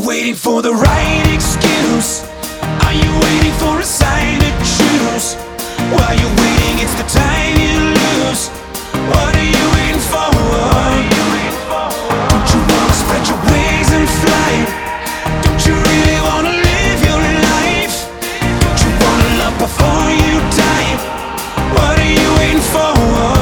waiting for the right excuse? Are you waiting for a sign to choose? While you're waiting, it's the time you lose. What are you waiting for? Don't you wanna spread your wings and fly? Don't you really wanna live your life? Don't you wanna love before you die? What are you waiting for?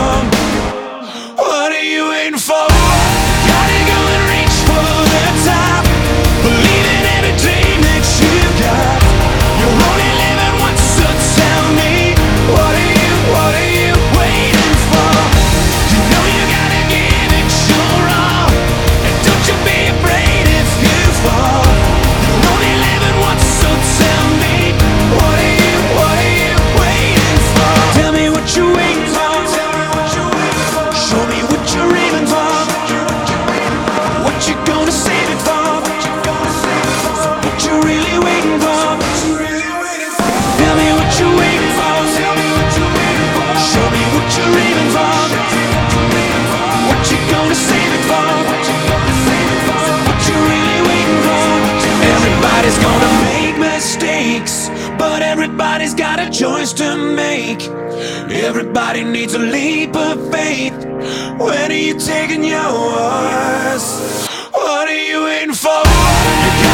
What are you waiting for? Gotta go and reach for the top. Believe in every dream that you got. You're only living once, so tell me, what are you waiting for? You know you gotta give it your all, and don't you be afraid if you fall. You're only living once, so tell me, what are you waiting for? Tell me what you're waiting for. Show me what you're aiming for. What you gonna save it for? What you really waiting for? Tell me what you're waiting for. Show me what you're aiming for. What you gonna save it for? What you really waiting for? Everybody's gonna make mistakes, but everybody's got a choice to make. Everybody needs a leap of faith. When are you taking yours? What are you waiting for? You